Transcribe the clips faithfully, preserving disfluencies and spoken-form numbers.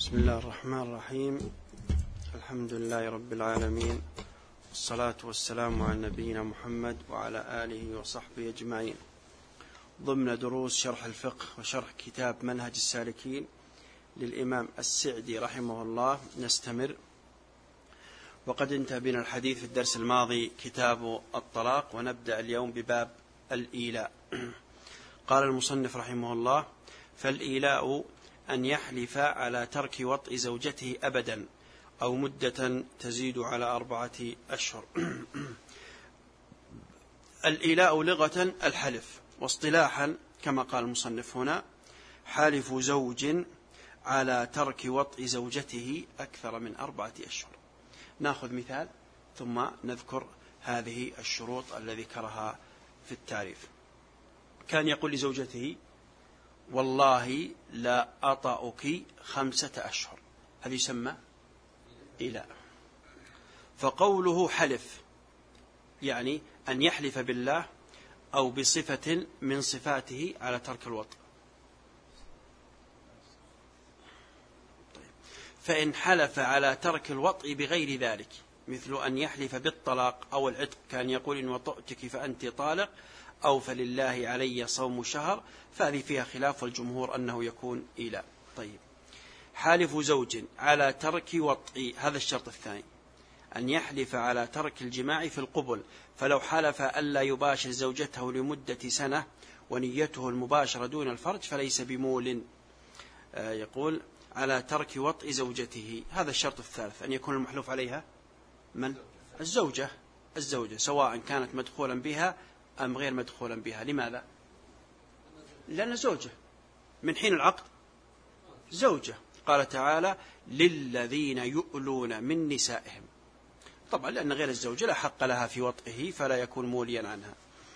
بسم الله الرحمن الرحيم. الحمد لله رب العالمين، والصلاة والسلام على نبينا محمد وعلى آله وصحبه أجمعين، ضمن دروس شرح الفقه وشرح كتاب منهج السالكين للإمام السعدي رحمه الله. نستمر، وقد انتهى بنا الحديث في الدرس الماضي كتاب الطلاق، ونبدأ اليوم بباب الإيلاء. قال المصنف رحمه الله: فالإيلاء أن يحلف على ترك وطء زوجته أبدا أو مدة تزيد على أربعة أشهر. الإيلاء لغة الحلف، واصطلاحا كما قال المصنف هنا حالف زوج على ترك وطء زوجته أكثر من أربعة أشهر. نأخذ مثال ثم نذكر هذه الشروط التي ذكرها في التعريف. كان يقول لزوجته: والله لا أطأك خمسة أشهر، هذا يسمى إيلاء. فقوله حلف يعني أن يحلف بالله أو بصفة من صفاته على ترك الوطء. طيب. فإن حلف على ترك الوطء بغير ذلك، مثل أن يحلف بالطلاق أو العتق، كان يقول: إن وطئتك فأنت طالق، أو فلله علي صوم شهر، فهذه فيها خلاف، والجمهور أنه يكون إيلاء. طيب. حالف زوج على ترك وطء، هذا الشرط الثاني، أن يحلف على ترك الجماع في القبل، فلو حلف ألا يباشر زوجته لمدة سنة ونيته المباشرة دون الفرج فليس بمول. آه يقول على ترك وطء زوجته، هذا الشرط الثالث، أن يكون المحلوف عليها من؟ الزوجة الزوجة سواء كانت مدخولا بها أم غير مدخولا بها. لماذا؟ لأن زوجة من حين العقد زوجة. قال تعالى: للذين يؤلون من نسائهم. طبعا لأن غير الزوجة لا حق لها في وطئه، فلا يكون موليا عنها.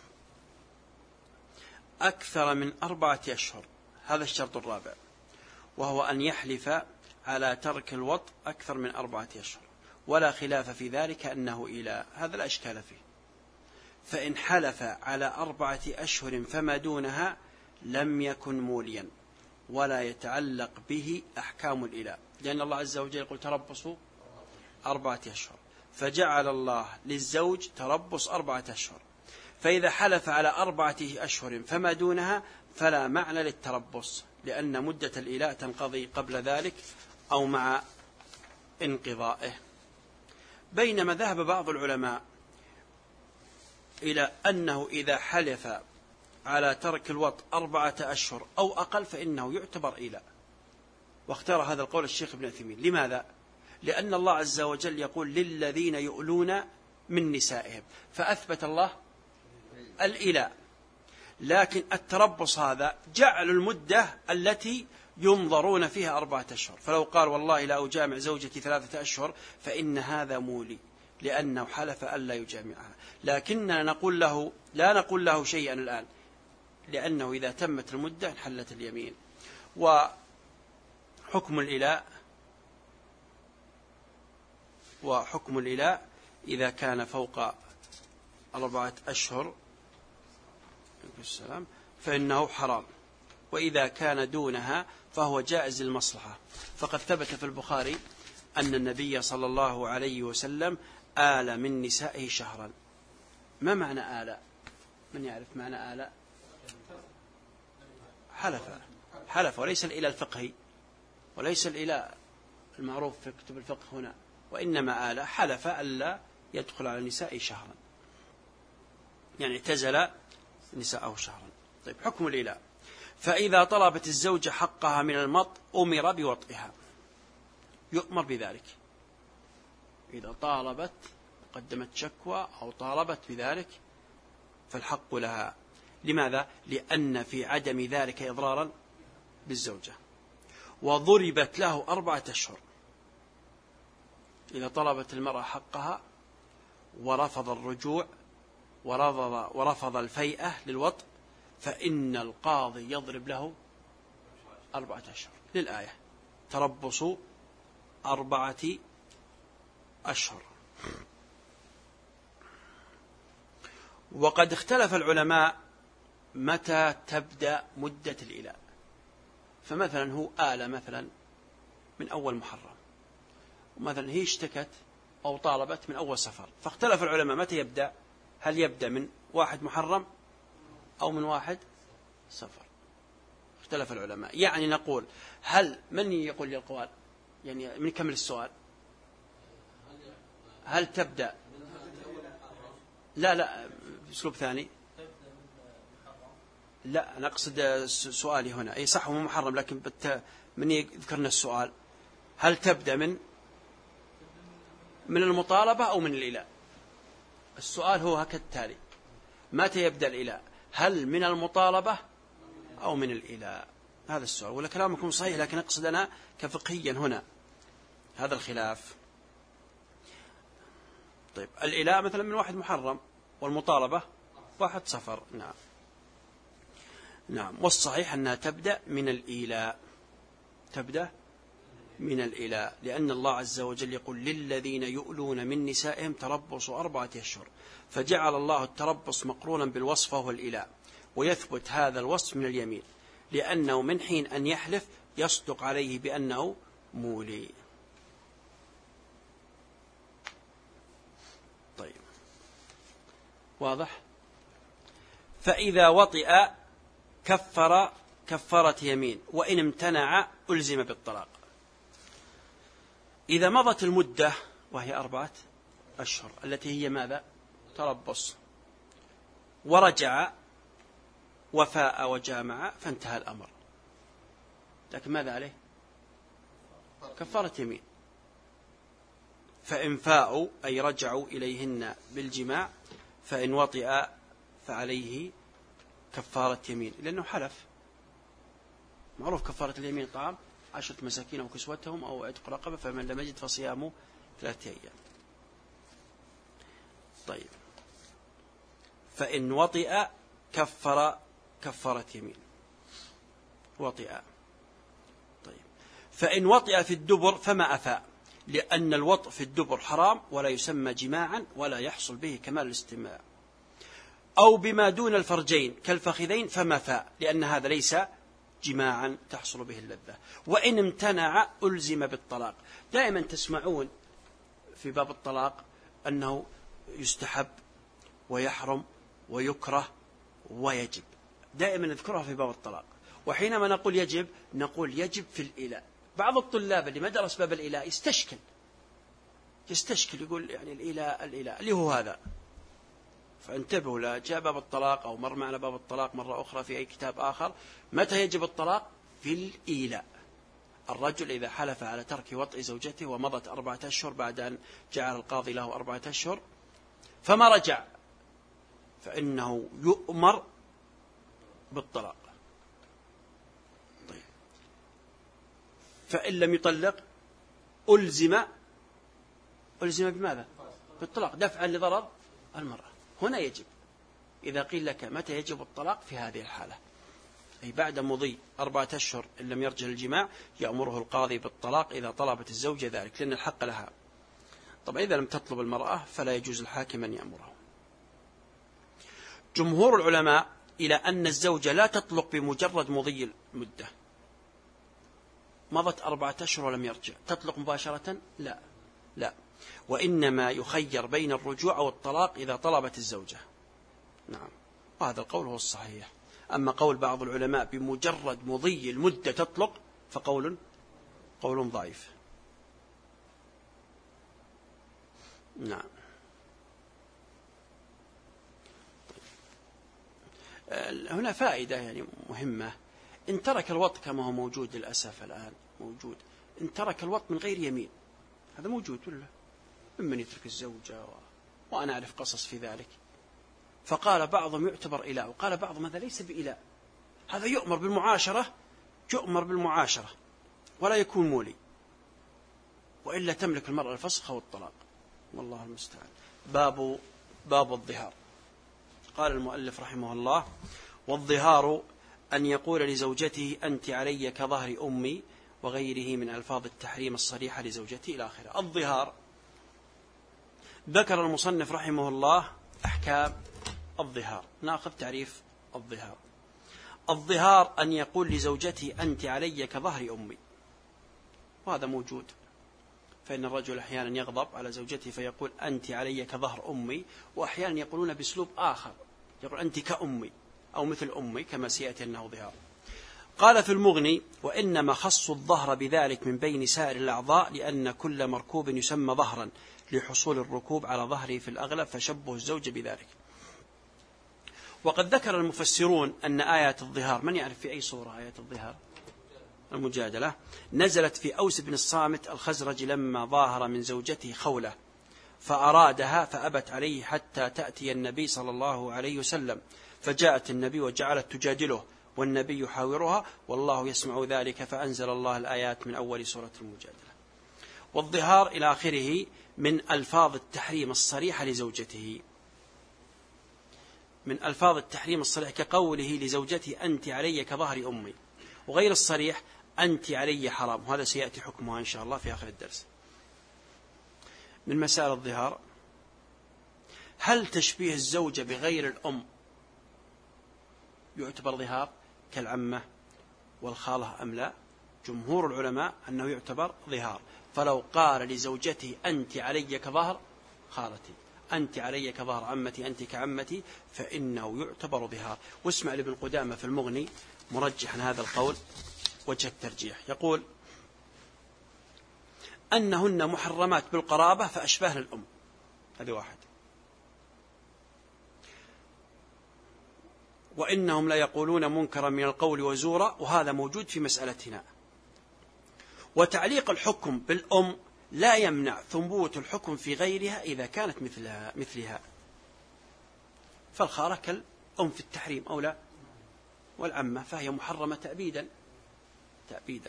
أكثر من أربعة أشهر، هذا الشرط الرابع، وهو أن يحلف على ترك الوطء أكثر من أربعة أشهر، ولا خلاف في ذلك أنه إيلاء، هذا لا إشكال فيه. فإن حلف على أربعة أشهر فما دونها لم يكن موليا، ولا يتعلق به أحكام الإيلاء، لأن الله عز وجل يقول: تربصوا أربعة أشهر، فجعل الله للزوج تربص أربعة أشهر. فإذا حلف على أربعة أشهر فما دونها فلا معنى للتربص، لأن مدة الإيلاء تنقضي قبل ذلك أو مع انقضائه. بينما ذهب بعض العلماء إلى أنه إذا حلف على ترك الوطء أربعة أشهر أو أقل فإنه يعتبر إيلاء، واختار هذا القول الشيخ ابن عثيمين. لماذا؟ لأن الله عز وجل يقول: للذين يؤلون من نسائهم، فأثبت الله الإيلاء. لكن التربص هذا جعل المدة التي ينظرون فيها أربعة أشهر، فلو قال: والله لا أجامع زوجتي ثلاثة أشهر، فإن هذا مولي، لأنه حلف ألا يجامعها. لكننا نقول له لا نقول له شيئا الآن، لأنه إذا تمت المدة انحلت اليمين. وحكم الإيلاء وحكم الإيلاء إذا كان فوق أربعة أشهر فإنه حرام، وإذا كان دونها فهو جائز للمصلحة. فقد ثبت في البخاري أن النبي صلى الله عليه وسلم آل من نسائه شهرا. ما معنى آل؟ من يعرف معنى آل؟ حلف حلف وليس الإله الفقهي، وليس الإله المعروف في كتب الفقه هنا، وإنما آل حلف ألا يدخل على النساء شهرا، يعني اعتزل نساءه شهرا. طيب. حكم الإله: فإذا طلبت الزوجة حقها من المط أمر بوطئها، يؤمر بذلك. إذا طالبت قدمت شكوى أو طالبت بذلك فالحق لها. لماذا؟ لأن في عدم ذلك إضرارا بالزوجة. وضربت له أربعة أشهر. إذا طلبت المرأة حقها ورفض الرجوع ورفض, ورفض الفيئة للوطء، فإن القاضي يضرب له أربعة أشهر، للآية: تربصوا أربعة أشهر. وقد اختلف العلماء متى تبدأ مدة الإيلاء. فمثلا هو آل مثلا من أول محرم، ومثلا هي اشتكت أو طالبت من أول سفر، فاختلف العلماء متى يبدأ، هل يبدأ من واحد محرم أو من واحد سفر؟ اختلف العلماء. يعني نقول هل من يقول لي القوال، يعني من يكمل السؤال، هل تبدأ لا لا بأسلوب ثاني، لا أنا أقصد سؤالي هنا أي صح هو محرم، لكن من يذكرنا السؤال، هل تبدأ من من المطالبة أو من الإله؟ السؤال هو كالتالي: متى يبدأ الإله؟ هل من المطالبة أو من الإله؟ هذا السؤال. ولا كلامكم صحيح، لكن أقصد أنا كفقهيا هنا هذا الخلاف. طيب الإله مثلا من واحد محرم، والمطالبة واحد سفر. نعم نعم والصحيح أنها تبدأ من الإله، تبدأ من الإله، لأن الله عز وجل يقول: للذين يؤلون من نسائهم تربص أربعة أشهر، فجعل الله التربص مقرونا بالوصف وهو الإله، ويثبت هذا الوصف من اليمين، لأنه من حين أن يحلف يصدق عليه بأنه مولي. طيب واضح؟ فإذا وطئ كفر كفارة يمين، وإن امتنع ألزم بالطلاق. إذا مضت المدة وهي أربعة أشهر التي هي ماذا؟ تربص، ورجع وفاء وجامع فانتهى الأمر، لكن ماذا عليه؟ كفارة يمين. فإن فاءوا أي رجعوا إليهن بالجماع، فإن وطئ فعليه كفارة يمين، لأنه حلف. معروف كفارة اليمين طعام عشرة مساكين أو كسوتهم أو عتق رقبة، فمن لم يجد فصيام ثلاثة أيام. طيب فإن وطئ كفر كفارة يمين، وطئ. طيب فإن وطئ في الدبر فما أفاء، لأن الوطء في الدبر حرام ولا يسمى جماعا ولا يحصل به كمال الاستماع. أو بما دون الفرجين كالفخذين فما فاء، لأن هذا ليس جماعا تحصل به اللذة. وإن امتنع ألزم بالطلاق. دائما تسمعون في باب الطلاق أنه يستحب ويحرم ويكره ويجب، دائما نذكرها في باب الطلاق. وحينما نقول يجب نقول يجب في الإلاء. بعض الطلاب اللي ما درس باب الإلاء يستشكل يستشكل يقول يعني الإلاء الإلاء اللي هو هذا. فانتبهوا، لا جاء باب الطلاق أو مر معنا باب الطلاق مرة أخرى في أي كتاب آخر. متى يجب الطلاق؟ في الإيلاء. الرجل إذا حلف على ترك وطئ زوجته ومضت أربعة أشهر بعد أن جعل القاضي له أربعة أشهر فما رجع، فإنه يؤمر بالطلاق. طيب فإن لم يطلق ألزم ألزم بماذا؟ بالطلاق، دفعا لضرر المرأة. هنا يجب. إذا قيل لك متى يجب الطلاق؟ في هذه الحالة، أي بعد مضي أربعة أشهر إن لم يرجع الجماع يأمره القاضي بالطلاق إذا طلبت الزوجة ذلك، لأن الحق لها. طبعا إذا لم تطلب المرأة فلا يجوز الحاكم أن يأمره. جمهور العلماء إلى أن الزوجة لا تطلق بمجرد مضي المدة. مضت أربعة أشهر ولم يرجع تطلق مباشرة؟ لا لا، وإنما يخير بين الرجوع أو الطلاق إذا طلبت الزوجة. نعم، وهذا القول هو الصحيح. أما قول بعض العلماء بمجرد مضي المدة تطلق فقول قول ضعيف. نعم. هنا فائدة يعني مهمة. إن ترك الوطء كما هو موجود للأسف الآن موجود، إن ترك الوطء من غير يمين، هذا موجود ولا ممن يترك الزوجة و... وأنا أعرف قصص في ذلك. فقال بعضهم يعتبر إله، وقال بعضهم هذا ليس بإله، هذا يؤمر بالمعاشرة يؤمر بالمعاشرة ولا يكون مولي، وإلا تملك المرأة الفسخ والطلاق، والله المستعان. باب باب الظهار. قال المؤلف رحمه الله: والظهار أن يقول لزوجته أنت علي كظهر أمي، وغيره من ألفاظ التحريم الصريحة لزوجته إلى آخره. الظهار ذكر المصنف رحمه الله أحكام الظهار. نأخذ تعريف الظهار. الظهار أن يقول لزوجته أنت علي كظهر أمي. وهذا موجود. فإن الرجل أحيانا يغضب على زوجته فيقول أنت علي كظهر أمي، وأحيانا يقولون بأسلوب آخر يقول أنت كأمي أو مثل أمي كما سيأتي أنه ظهار. قال في المغني: وإنما خصوا الظهر بذلك من بين سائر الأعضاء لأن كل مركوب يسمى ظهرا لحصول الركوب على ظهره في الأغلب، فشبه الزوج بذلك. وقد ذكر المفسرون أن آيات الظهار، من يعرف في أي صورة آيات الظهار؟ المجادلة، نزلت في أوس بن الصامت الخزرج لما ظاهر من زوجته خولة فأرادها فأبت عليه حتى تأتي النبي صلى الله عليه وسلم، فجاءت النبي وجعلت تجادله والنبي يحاورها والله يسمع ذلك، فأنزل الله الآيات من أول سورة المجادلة. والظهار إلى آخره من ألفاظ التحريم الصريحة لزوجته، من ألفاظ التحريم الصريح كقوله لزوجته أنت علي كظهر أمي، وغير الصريح أنت علي حرام، وهذا سيأتي حكمها إن شاء الله في آخر الدرس. من مسائل الظهار: هل تشبيه الزوجة بغير الأم يعتبر ظهار كالعمة والخالة أم لا؟ جمهور العلماء أنه يعتبر ظهار. فلو قال لزوجته أنت علي كظهر خالتي، أنت علي كظهر عمتي، أنت كعمتي، فإنه يعتبر ظهار. واسمع لابن قدامة في المغني مرجحا هذا القول وجه الترجيح، يقول أنهن محرمات بالقرابة فأشباه للأم، هذه واحد. وإنهم لا يقولون منكرا من القول وزورا، وهذا موجود في مسألتنا. وتعليق الحكم بالأم لا يمنع ثبوت الحكم في غيرها إذا كانت مثلها مثلها فالخالة كالأم في التحريم أو لا، والعمة فهي محرمة تأبيدا تأبيدا.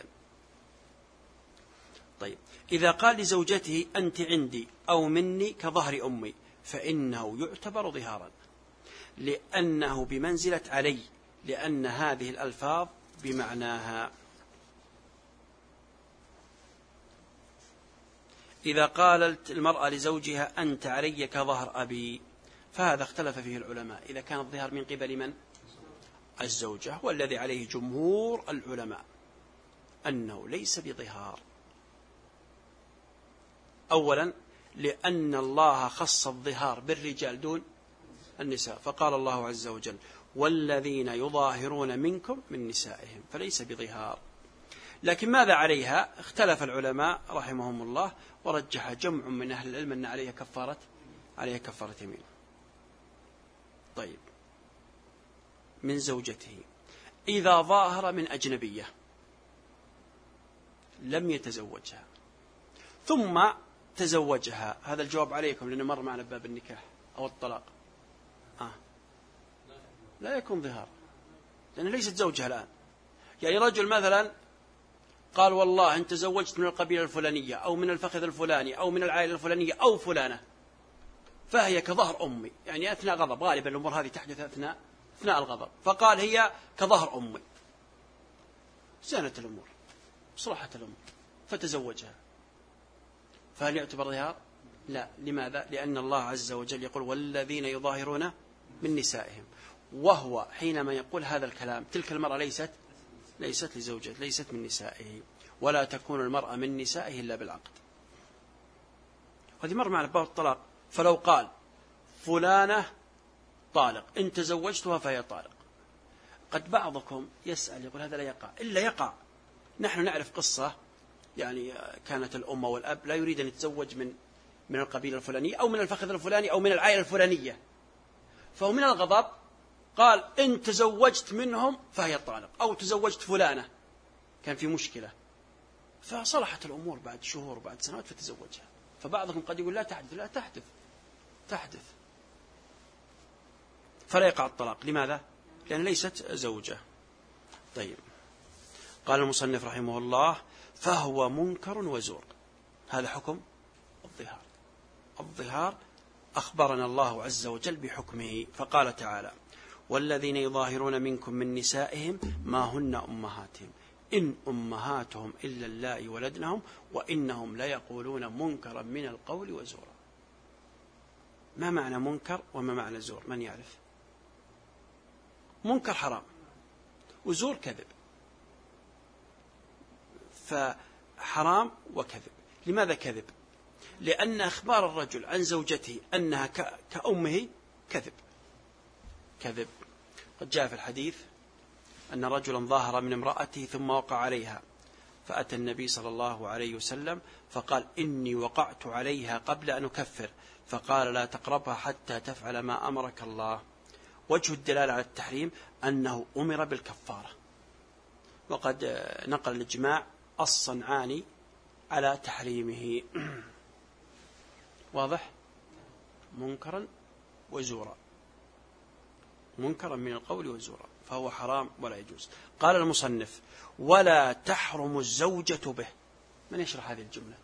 طيب، إذا قال لزوجته أنت عندي أو مني كظهر أمي فإنه يعتبر ظهارا، لأنه بمنزلة علي، لأن هذه الألفاظ بمعناها. إذا قالت المرأة لزوجها أنت علي كظهر أبي فهذا اختلف فيه العلماء، إذا كان الظهار من قبل من؟ الزوجة، والذي عليه جمهور العلماء أنه ليس بظهار. أولا لأن الله خص الظهار بالرجال دون النساء، فقال الله عز وجل والذين يظاهرون منكم من نسائهم، فليس بظهار. لكن ماذا عليها؟ اختلف العلماء رحمهم الله، ورجح جمع من أهل العلم أن عليها كفارة عليها كفارة يمين. طيب، من زوجته إذا ظاهر من أجنبية لم يتزوجها ثم تزوجها، هذا الجواب عليكم لأنه مر معنا باب النكاح أو الطلاق، آه. لا يكون ظهار لأنه ليست زوجها الآن. يعني رجل مثلا قال والله أنت تزوجت من القبيلة الفلانية أو من الفخذ الفلاني أو من العائلة الفلانية أو فلانة، فهي كظهر أمي، يعني أثناء غضب، غالبا الأمور هذه تحدث أثناء أثناء الغضب، فقال هي كظهر أمي، زانت الأمور صلحت الأمور فتزوجها، فهل يعتبر ظهار؟ لا. لماذا؟ لأن الله عز وجل يقول والذين يظاهرون من نسائهم، وهو حينما يقول هذا الكلام تلك المرأة ليست ليست لزوجة، ليست من نسائه، ولا تكون المرأة من نسائه إلا بالعقد. هذه مر معنا باب الطلاق، فلو قال فلانة طالق إن تزوجتها فهي طالق، قد بعضكم يسأل يقول هذا لا يقع، إلا يقع. نحن نعرف قصة، يعني كانت الأم والأب لا يريد أن يتزوج من من القبيلة الفلانية أو من الفخذ الفلاني أو من العائلة الفلانية، فهو من الغضب قال إن تزوجت منهم فهي طالق، أو تزوجت فلانة، كان في مشكلة، فصلحت الأمور بعد شهور بعد سنوات فتزوجها. فبعضهم قد يقول لا تحدث، لا تحدث تحدث فلا يقع الطلاق. لماذا؟ لأن ليست زوجة. طيب، قال المصنف رحمه الله فهو منكر وزور، هذا حكم الظهار. الظهار أخبرنا الله عز وجل بحكمه، فقال تعالى والذين يظاهرون منكم من نسائهم ما هن أمهاتهم إن أمهاتهم إلا اللائي ولدنهم وإنهم ليقولون منكرا من القول وزورا. ما معنى منكر وما معنى زور؟ من يعرف؟ منكر حرام وزور كذب. حرام وكذب. لماذا كذب؟ لأن أخبار الرجل عن زوجته أنها كأمه كذب كذب. قد جاء في الحديث أن رجلا ظاهر من امرأته ثم وقع عليها، فأتى النبي صلى الله عليه وسلم فقال إني وقعت عليها قبل أن أكفر، فقال لا تقربها حتى تفعل ما أمرك الله. وجه الدلالة على التحريم أنه أمر بالكفارة. وقد نقل الإجماع الصنعاني على تحريمه. واضح؟ منكرا وزورا، منكرا من القول وزورا، فهو حرام ولا يجوز. قال المصنف ولا تحرم الزوجة به. من يشرح هذه الجملة؟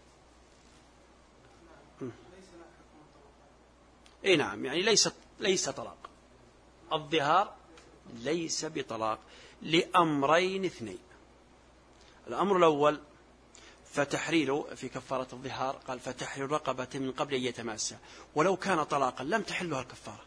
اي نعم، يعني ليس ليس طلاق. الظهار ليس بطلاق لأمرين اثنين. الأمر الأول فتحرير في كفارة الظهار، قال فتحرير رقبة من قبل أن يتماسى، ولو كان طلاقا لم تحلها الكفارة.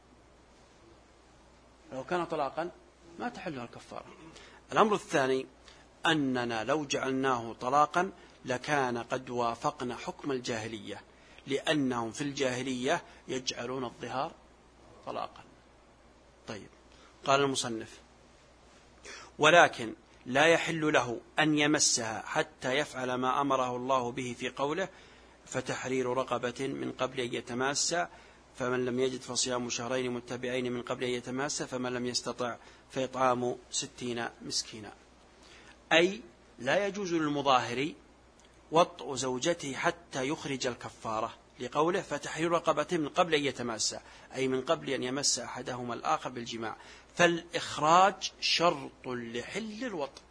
لو كان طلاقا ما تحلها الكفارة. الأمر الثاني أننا لو جعلناه طلاقا لكان قد وافقنا حكم الجاهلية، لأنهم في الجاهلية يجعلون الظهار طلاقا. طيب، قال المصنف ولكن لا يحل له أن يمسها حتى يفعل ما أمره الله به في قوله فتحرير رقبة من قبل أن يتماسى، فمن لم يجد فصيام شهرين متبعين من قبل أن يتماسى، فمن لم يستطع فإطعام ستين مسكينا. أي لا يجوز للمظاهر وطء زوجته حتى يخرج الكفارة، لقوله فتحرير رقبة من قبل أن يتماسى، أي من قبل أن يمس أحدهما الآخر بالجماع. فالإخراج شرط لحل الوطء،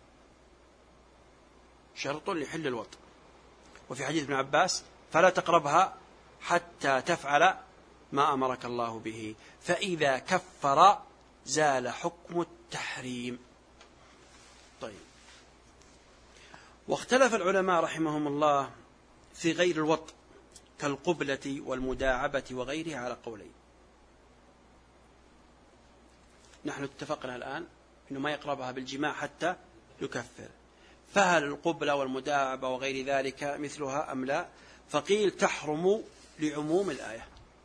شرط لحل الوطء. وفي حديث ابن عباس فلا تقربها حتى تفعل ما أمرك الله به، فإذا كفر زال حكم التحريم. طيب، واختلف العلماء رحمهم الله في غير الوطء كالقبلة والمداعبة وغيرها على قولين. نحن اتفقنا الآن أنه ما يقربها بالجماع حتى يكفر، فهل القبلة والمداعبة وغير ذلك مثلها أم لا؟ فقيل تحرم لعموم الآية،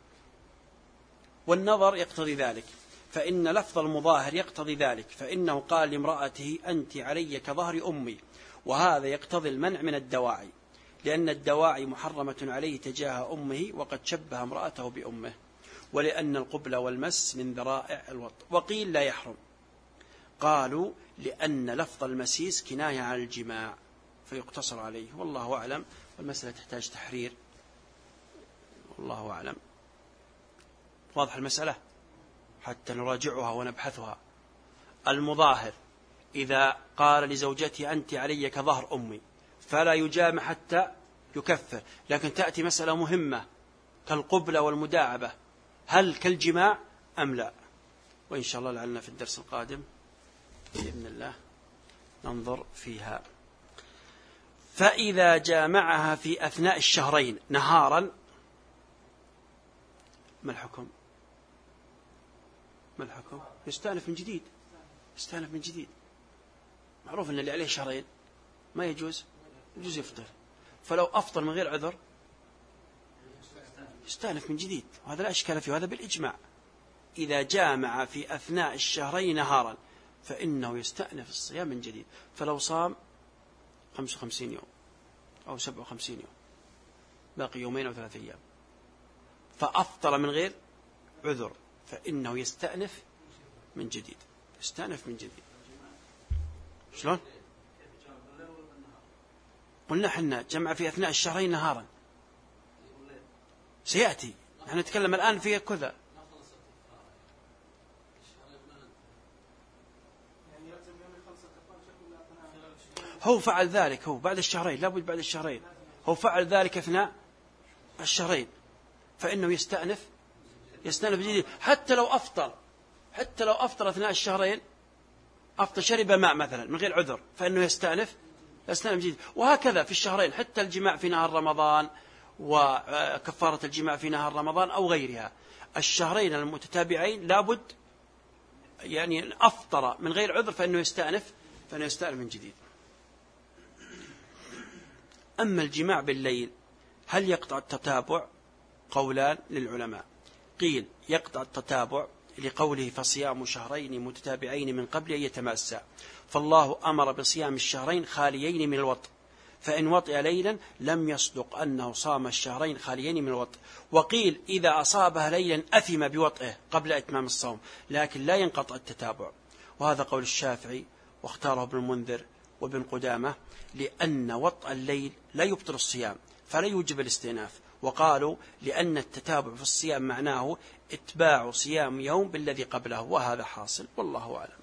والنظر يقتضي ذلك، فإن لفظ المظاهر يقتضي ذلك، فإنه قال لامرأته أنت علي كظهر أمي، وهذا يقتضي المنع من الدواعي، لأن الدواعي محرمة عليه تجاه أمه، وقد شبه امرأته بأمه، ولأن القبلة والمس من ذرائع الوطء. وقيل لا يحرم، قالوا لأن لفظ المسيس كناية عن الجماع فيقتصر عليه، والله أعلم، والمسألة تحتاج تحرير، والله أعلم. واضح المسألة حتى نراجعها ونبحثها. المظاهر إذا قال لزوجتي أنت علي كظهر أمي فلا يجامع حتى يكفر، لكن تأتي مسألة مهمة كالقبلة والمداعبة، هل كالجماع أم لا؟ وإن شاء الله لعلنا في الدرس القادم بإذن الله ننظر فيها. فإذا جامعها في أثناء الشهرين نهارا ما الحكم؟ ما الحكم؟ يستأنف من جديد، يستأنف من جديد. معروف أن اللي عليه شهرين ما يجوز، يجوز يفطر، فلو أفطر من غير عذر يستأنف من جديد، وهذا لا إشكال فيه، وهذا بالإجماع. إذا جامع في أثناء الشهرين نهارا فإنه يستأنف الصيام من جديد، فلو صام خمسة وخمسين يوم أو سبعة وخمسين يوم باقي يومين أو ثلاثة أيام فأفطر من غير عذر فإنه يستأنف من جديد، يستأنف من جديد. شلون؟ قلنا حنا جمع في أثناء الشهرين نهارا سيأتي، نحن نتكلم الآن في كذا. هو فعل ذلك، هو بعد الشهرين، لابد بعد الشهرين، هو فعل ذلك أثناء الشهرين فإنه يستأنف يستأنف جديد، حتى لو أفطر حتى لو أفطر أثناء الشهرين، أفطر شرب ماء مثلا من غير عذر فإنه يستأنف يستأنف جديد. وهكذا في الشهرين، حتى الجماع في نهار رمضان وكفارة الجماع في نهار رمضان أو غيرها، الشهرين المتتابعين لابد يعني أفطر من غير عذر فإنه يستأنف فإنه يستأنف من جديد. أما الجماع بالليل هل يقطع التتابع؟ قولان للعلماء. قيل يقطع التتابع لقوله فصيام شهرين متتابعين من قبل أن يتماسا، فالله أمر بصيام الشهرين خاليين من الوطء، فإن وطئ ليلا لم يصدق أنه صام الشهرين خاليين من الوطء. وقيل إذا أصابه ليلا أثم بوطئه قبل إتمام الصوم، لكن لا ينقطع التتابع. وهذا قول الشافعي واختاره ابن المنذر وابن قدامة، لأن وطء الليل لا يبطل الصيام فلا يوجب الاستئناف. وقالوا لأن التتابع في الصيام معناه اتباع صيام يوم بالذي قبله، وهذا حاصل والله أعلم.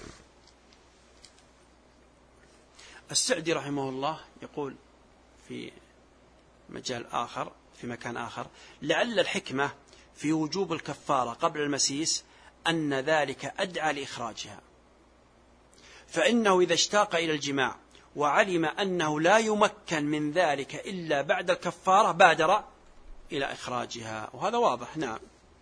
السعدي رحمه الله يقول في مجال آخر في مكان آخر: لعل الحكمة في وجوب الكفارة قبل المسيس أن ذلك أدعى لإخراجها، فإنه إذا اشتاق إلى الجماع وعلم أنه لا يمكن من ذلك إلا بعد الكفارة بادر إلى إخراجها، وهذا واضح. نعم.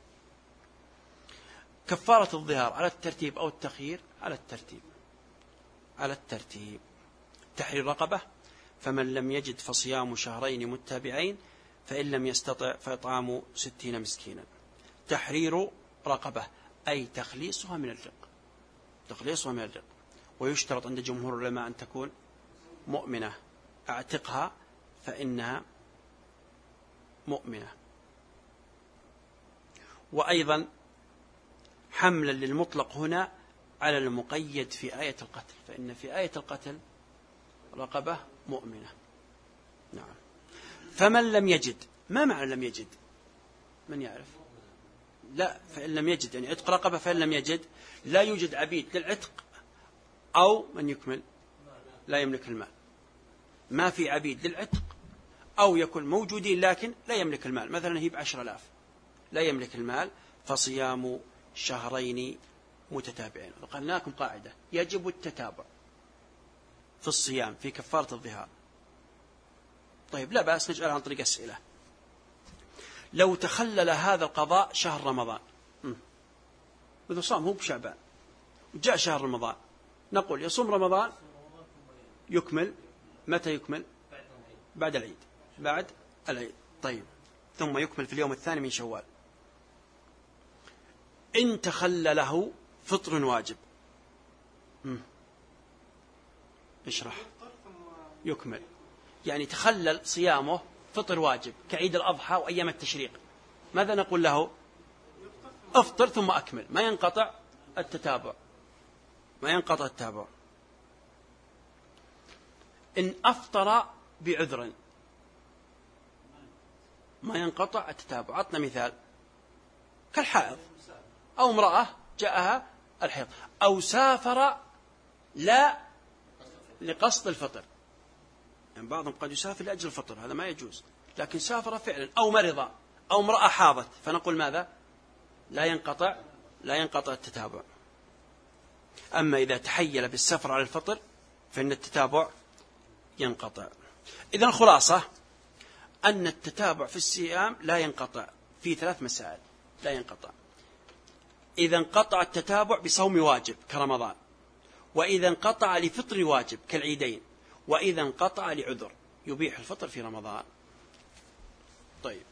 كفارة الظهار على الترتيب أو التخيير؟ على الترتيب، على الترتيب. تحرير رقبة، فمن لم يجد فصيام شهرين متتابعين، فإن لم يستطع فإطعام ستين مسكينا. تحرير رقبة أي تخليصها من الرق، تخليصها من الرق. ويشترط عند جمهور العلماء أن تكون مؤمنة، اعتقها فإنها مؤمنة. وأيضا حملا للمطلق هنا على المقيد في آية القتل، فإن في آية القتل رقبة مؤمنة. نعم. فمن لم يجد، ما معنى لم يجد؟ من يعرف؟ لا، فإن لم يجد يعني عتق رقبة، فإن لم يجد لا يوجد عبيد للعتق، أو من يكمل لا يملك المال. ما في عبيد للعتق، أو يكون موجودين لكن لا يملك المال، مثلا هي بعشر آلاف لا يملك المال، فصيام شهرين متتابعين. وقلنا لكم قاعدة: يجب التتابع في الصيام في كفارة الظهار. طيب، لا بأس نجعلها عن طريق أسئلة. لو تخلل هذا القضاء شهر رمضان، إذا صام هو بشعبان وجاء شهر رمضان، نقول يصوم رمضان يكمل. متى يكمل؟ بعد العيد، بعد العيد. طيب، ثم يكمل في اليوم الثاني من شوال. إن تخلله فطر واجب، اشرح. يكمل يعني تخلل صيامه فطر واجب كعيد الأضحى وأيام التشريق، ماذا نقول له؟ افطر ثم أكمل، ما ينقطع التتابع، ما ينقطع التتابع. إن أفطر بعذر ما ينقطع التتابع. عطنا مثال: كالحائض، أو امرأة جاءها الحيض، أو سافر لا لقصد الفطر. يعني بعضهم قد يسافر لأجل الفطر، هذا ما يجوز، لكن سافر فعلا، أو مرض، أو امرأة حاضت، فنقول ماذا؟ لا ينقطع لا ينقطع التتابع. أما إذا تحيل بالسفر على الفطر فإن التتابع ينقطع. إذن الخلاصة أن التتابع في الصيام لا ينقطع في ثلاث مسائل. لا ينقطع إذا انقطع التتابع بصوم واجب كرمضان، وإذا انقطع لفطر واجب كالعيدين، وإذا انقطع لعذر يبيح الفطر في رمضان. طيب،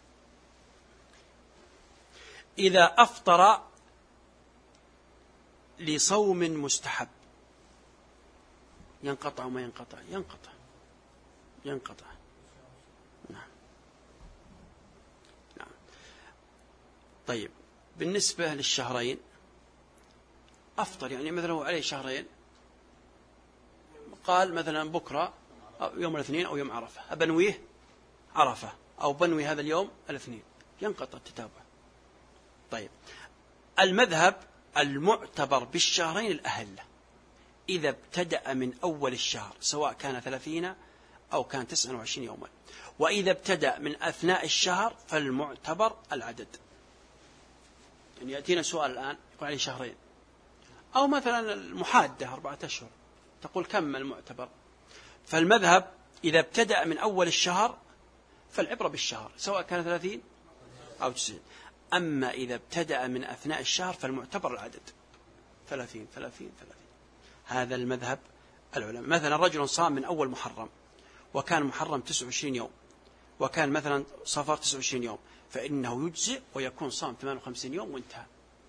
إذا أفطر لصوم مستحب ينقطع وما ينقطع؟ ينقطع ينقطع نعم. نعم. طيب، بالنسبة للشهرين أفطر، يعني مثلا هو عليه شهرين، قال مثلا بكرة أو يوم الاثنين أو يوم عرفة أبنويه عرفة، أو بنوي هذا اليوم الاثنين، ينقطع التتابع. طيب، المذهب المعتبر بالشهرين الأهلة إذا ابتدأ من أول الشهر، سواء كان ثلاثين أو كان تسعة وعشرين يوما، وإذا ابتدأ من أثناء الشهر فالمعتبر العدد. يعني يأتينا سؤال الآن يقول عليه شهرين، أو مثلا المحادة أربعة أشهر، تقول كم المعتبر؟ فالمذهب إذا ابتدأ من أول الشهر فالعبرة بالشهر، سواء كان ثلاثين أو تسعين. أما إذا ابتدأ من أثناء الشهر فالمعتبر العدد، ثلاثين ثلاثين ثلاثين. هذا المذهب العلماء. مثلا رجل صام من أول محرم وكان محرم تسعة وعشرين يوم، وكان مثلا صفر تسعة وعشرين يوم، فإنه يجزئ ويكون صام ثمانية وخمسين يوم وانتهى.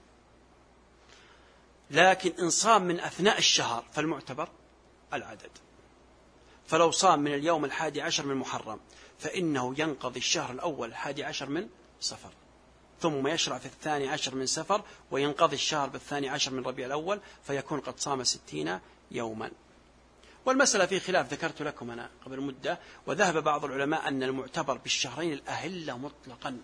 لكن إن صام من أثناء الشهر فالمعتبر العدد. فلو صام من اليوم الحادي عشر من محرم فإنه ينقضي الشهر الأول الحادي عشر من صفر، ثم يشرع في الثاني عشر من سفر، وينقضي الشهر بالثاني عشر من ربيع الأول، فيكون قد صام ستين يوما. والمسألة في خلاف ذكرت لكم أنا قبل مدة، وذهب بعض العلماء أن المعتبر بالشهرين الأهلة مطلقا،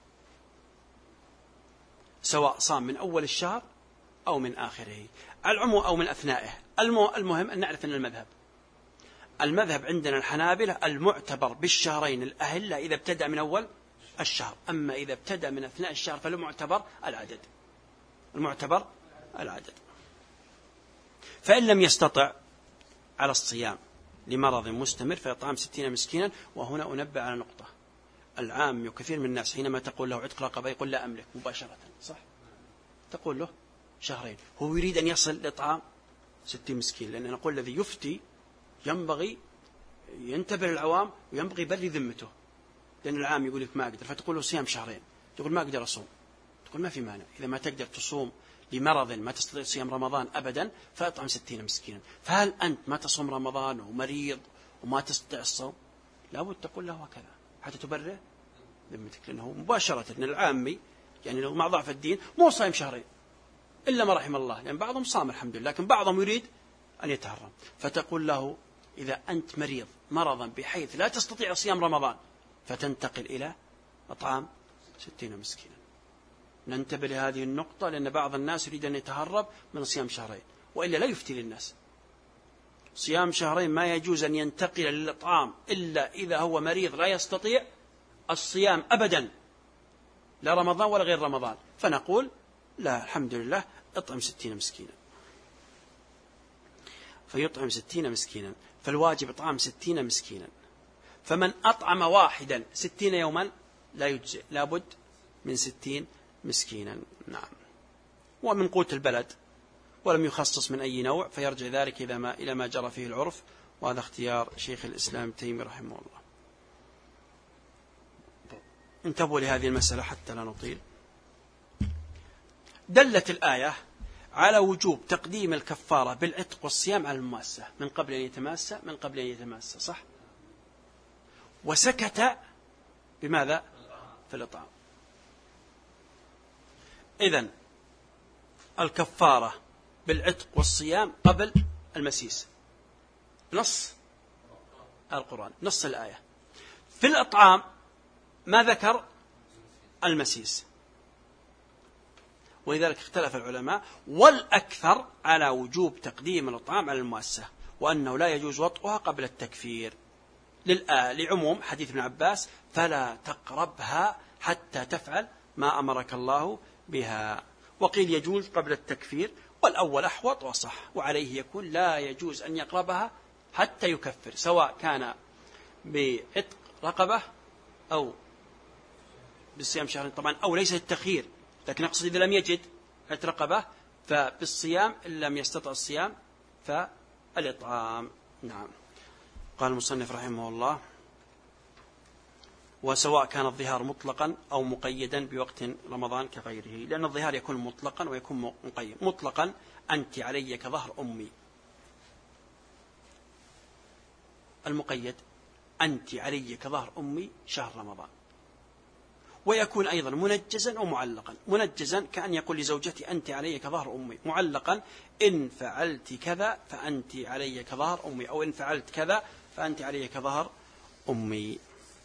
سواء صام من أول الشهر أو من آخره العموم أو من أثنائه. المهم أن نعرف أن المذهب المذهب عندنا الحنابلة المعتبر بالشهرين الأهلة إذا ابتدأ من أول الشهر، أما إذا ابتدأ من أثناء الشهر فالمعتبر العدد. المعتبر العدد. فإن لم يستطع على الصيام لمرض مستمر فيطعم ستين مسكينا. وهنا أنبه على نقطة، العام وكثير من الناس حينما تقول له عتق رقبة يقول لا أملك مباشرة، صح؟ تقول له شهرين، هو يريد أن يصل لإطعام ستين مسكين، لأن نقول الذي يفتي ينبغي ينتبه للعوام وينبغي يبري ذمته، لأن العام يقول لك ما أقدر، فتقول له صيام شهرين، تقول ما أقدر أصوم، تقول ما في مانع، إذا ما تقدر تصوم لمرض ما تستطيع صيام رمضان أبدا فأطعم ستين مسكينا. فهل أنت ما تصوم رمضان ومريض وما تستطيع الصوم؟ لابد تقول له هكذا حتى تبرئ ذمتك، لأنه مباشرة إن العامي يعني لو مع ضعف الدين مو صايم شهرين إلا ما رحم الله، لأن يعني بعضهم صام الحمد لله، لكن بعضهم يريد أن يتهرم، فتقول له إذا أنت مريض مرضا بحيث لا تستطيع صيام رمضان فتنتقل إلى إطعام ستين مسكينا. ننتبه لهذه النقطة، لأن بعض الناس يريد أن يتهرب من صيام شهرين، وإلا لا يفتي للناس. صيام شهرين ما يجوز أن ينتقل للإطعام إلا إذا هو مريض لا يستطيع الصيام أبدا، لا رمضان ولا غير رمضان، فنقول لا الحمد لله اطعم ستين مسكينا. فيطعم ستين مسكينا، فالواجب إطعام ستين مسكينا. فمن أطعم واحدا ستين يوما لا يجزئ، لابد من ستين مسكينا. نعم. ومن قوت البلد، ولم يخصص من أي نوع، فيرجع ذلك إلى ما, إلى ما جرى فيه العرف، وهذا اختيار شيخ الإسلام تيمي رحمه الله. انتبهوا لهذه المسألة حتى لا نطيل. دلت الآية على وجوب تقديم الكفارة بالعتق والصيام على المماسة من قبل أن يتماسى من قبل أن يتماسى صح؟ وسكت بماذا؟ في الإطعام. إذن الكفارة بالعتق والصيام قبل المسيس، نص القرآن، نص الآية. في الإطعام ما ذكر المسيس، ولذلك اختلف العلماء، والأكثر على وجوب تقديم الإطعام على المؤسسة، وأنه لا يجوز وطئها قبل التكفير لعموم حديث ابن عباس فلا تقربها حتى تفعل ما أمرك الله بها. وقيل يجوز قبل التكفير، والأول أحوط وصح، وعليه يكون لا يجوز أن يقربها حتى يكفر، سواء كان بعتق رقبة أو بالصيام شهرين طبعا، أو ليس التخيير، لكن أقصد إذا لم يجد عتق رقبة فبالصيام، إن لم يستطع الصيام فالإطعام. نعم. قال المصنف رحمه الله: وسواء كان الظهار مطلقا أو مقيدا بوقت رمضان كغيره، لأن الظهار يكون مطلقا ويكون مقيد. مطلقا أنت علي كظهر أمي، المقيد أنت علي كظهر أمي شهر رمضان. ويكون أيضا منجزا ومعلقا. منجزا كأن يقول لزوجتي أنت علي كظهر أمي، معلقا إن فعلت كذا فأنت علي كظهر أمي، أو إن فعلت كذا فأنت علي كظهر أمي.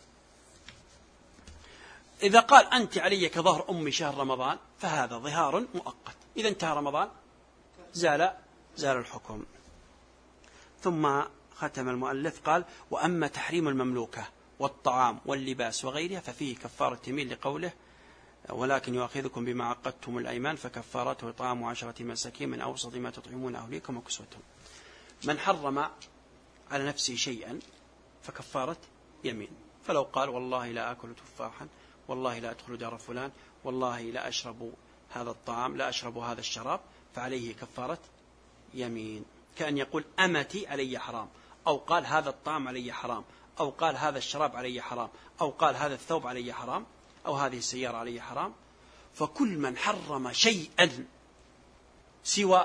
إذا قال أنت علي كظهر أمي شهر رمضان فهذا ظهار مؤقت، إذا انتهى رمضان زال زال الحكم. ثم ختم المؤلف قال: وأما تحريم المملوكة والطعام واللباس وغيرها ففيه كفارة يمين، لقوله: ولكن يؤاخذكم بما عقدتم الأيمان فكفارته إطعام عشرة مساكين من أوسط ما تطعمون أهليكم وكسوتهم. من حرم على نفسه شيئا فكفارة يمين، فلو قال والله لا أكل تفاحا، والله لا أدخل دار فلان، والله لا أشرب هذا الطعام، لا أشرب هذا الشراب، فعليه كفارة يمين. كأن يقول أمتي علي حرام، أو قال هذا الطعام علي حرام، أو قال هذا الشراب علي حرام، أو قال هذا الثوب علي حرام، أو هذه السيارة علي حرام. فكل من حرم شيئا سوى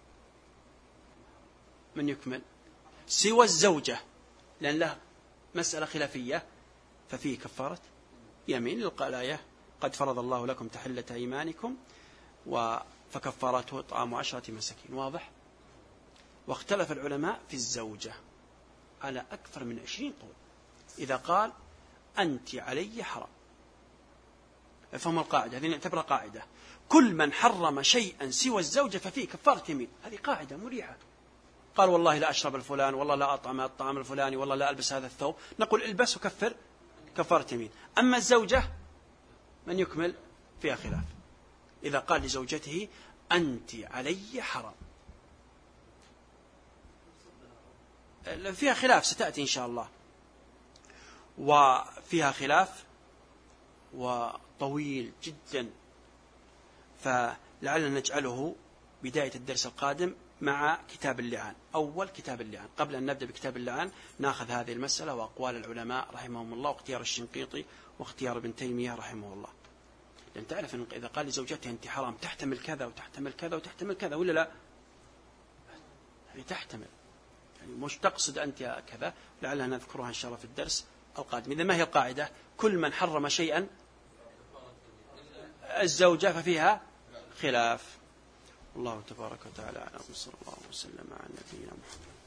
من يكمل سوى الزوجة، لأن له مسألة خلافية، ففيه كفارة يمين للقلاية. قد فرض الله لكم تحلة أيمانكم فكفارته طعام عشرة مساكين. واضح؟ واختلف العلماء في الزوجة على أكثر من عشرين قول. إذا قال أنت علي حرام، فهم القاعدة هذه نعتبرها قاعدة، كل من حرم شيئا سوى الزوجة ففيه كفارة يمين. هذه قاعدة مريحة. قال والله لا أشرب الفلان، والله لا أطعم الطعام الفلاني، والله لا ألبس هذا الثوب، نقول البس وكفر كفارة يمين. أما الزوجة من يكمل فيها خلاف. إذا قال لزوجته أنت علي حرام، فيها خلاف ستأتي إن شاء الله، وفيها خلاف وطويل جدا، فلعلنا نجعله بداية الدرس القادم مع كتاب اللعان. أول كتاب اللعان، قبل أن نبدأ بكتاب اللعان نأخذ هذه المسألة وأقوال العلماء رحمهم الله، واختيار الشنقيطي واختيار ابن تيمية رحمه الله. لأن تعرف أن إذا قال لزوجته أنت حرام تحتمل كذا وتحتمل كذا وتحتمل كذا، ولا لا؟ يعني تحتمل، يعني مش تقصد أنت كذا. لعلنا نذكرها إن شاء الله في الدرس القادم. إذا ما هي القاعدة؟ كل من حرم شيئا الزوجة ففيها خلاف. الله تبارك وتعالى أعلم، صلى الله وسلم على نبينا محمد.